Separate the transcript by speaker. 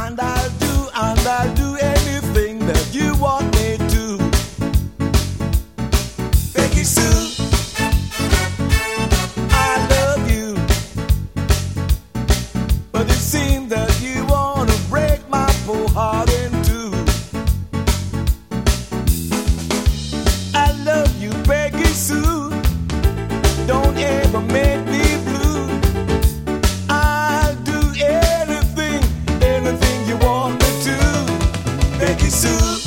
Speaker 1: and I'll do anything that you want me to. Peggy Sue, I love you, but it seems that you want to break my poor heart in two. I love you, Peggy Sue, don't ever make me blue. I'll do anything you want me to. Peggy Sue.